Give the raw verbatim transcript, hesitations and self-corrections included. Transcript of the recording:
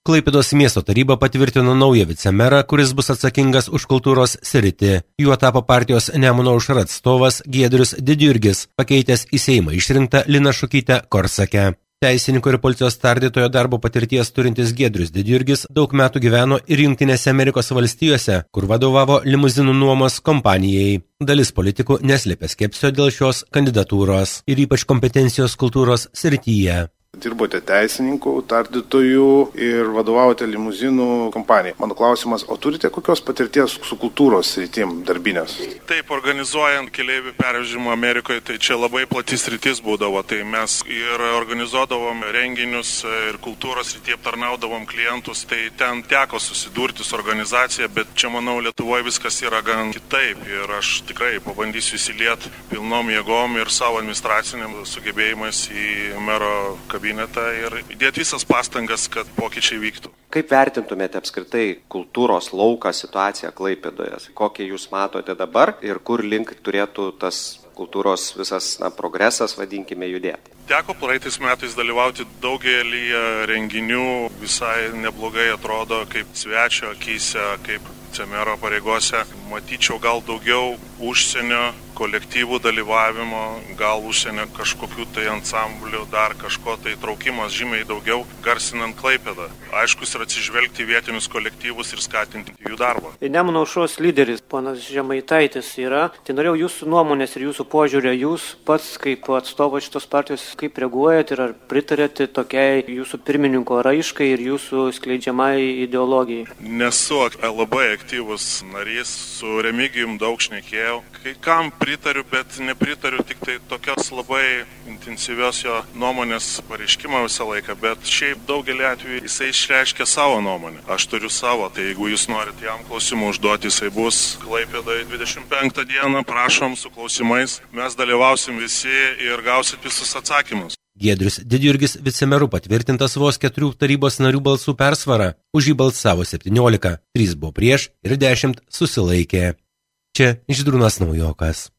Klaipėdos miesto taryba patvirtino naują vicemerą, kuris bus atsakingas už kultūros sritį. Juo tapo partijos Nemuno aušra atstovas Giedrius Didjurgis, pakeitęs į Seimą išrinktą Liną Šukytę Korsakę. Teisininko ir policijos tardytojo darbo patirties turintis Giedrius Didjurgis daug metų gyveno ir Jungtinėse Amerikos valstijose, kur vadovavo limuzinų nuomos kompanijai. Dalis politikų neslėpė skepsio dėl šios kandidatūros ir ypač kompetencijos kultūros srityje. Dirbote teisininkų, tardytojų ir vadovavote limuzinų kompanijai. Mano klausimas, o turite kokios patirties su kultūros sritim darbinės? Taip, organizuojant keleivių pervežimą Amerikoje, tai čia labai platis sritis būdavo. Tai mes ir organizuodavom renginius ir kultūros srityje aptarnaudavom klientus. Tai ten teko susidurti su organizacija, bet čia, manau, Lietuvoje viskas yra gan kitaip. Ir aš tikrai pabandysiu įsilieti pilnom jėgom ir savo administraciniam sugebėjimais į mero kabinetą. Ir įdėti visas pastangas, kad pokyčiai vyktų. Kaip vertintumėte apskritai kultūros lauką situaciją Klaipėdoje? Kokią jūs matote dabar ir kur link turėtų tas kultūros visas na, progresas, vadinkime, judėti? Teko praeitais metais dalyvauti daugelį renginių, visai neblogai atrodo kaip svečio akyse, kaip vicemero pareigose. Matyčiau gal daugiau užsienio kolektyvų dalyvavimo, gal užsienio kažkokių tai ansamblių, dar kažko tai traukimas žymiai daugiau, garsinant Klaipėdą. Aiškus ir atsižvelgti vietinius kolektyvus ir skatinti jų darbą. Nemuno aušros lyderis, ponas Žemaitaitis, yra. Tai norėjau jūsų nuomonės ir jūsų požiūrio. Jūs pats kaip atstovas šitos partijos, kaip reaguojate ir ar pritarėte tokiai jūsų pirmininko raiškai ir jūsų skleidžiamai ideologijai? Nesu labai aktyvus narys, su Remigijum daug šnekėjau. Kai kam pritariu, bet nepritariu tik tai tokios labai intensyvios jo nuomonės pareiškimo visą laiką, bet šiaip daugelį atvejų jisai išreiškia savo nuomonę. Aš turiu savo, tai jeigu jūs norit jam klausimų užduoti, jisai bus Klaipėdoje dvidešimt penktą dieną, prašom su klausimais, mes dalyvausim visi ir gausit visus atsakymus. Giedrius Didjurgis vicemeru patvirtintas vos keturių tarybos narių balsų persvara, už jį balsavo septyniolika, trys buvo prieš ir dešimt susilaikė. Čia Žydrūnas Naujokas.